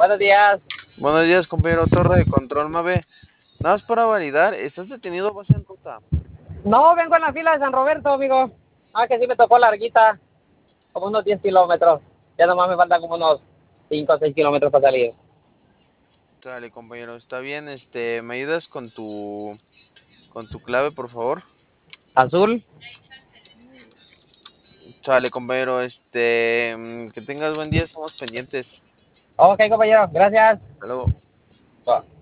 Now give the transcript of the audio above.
Buenos días. Buenos días, compañero Torre de Control Mave. Nada más para validar, ¿estás detenido o vas en ruta? No, vengo en la fila de San Roberto, amigo. Que sí me tocó larguita, como unos 10 kilómetros. Ya nomás me faltan como unos 5 o 6 kilómetros para salir. Dale, compañero, está bien. ¿Me ayudas con tu clave, por favor? Azul. Dale, compañero, que tengas buen día, estamos pendientes. Ok, compañero, gracias. Hasta luego. Va.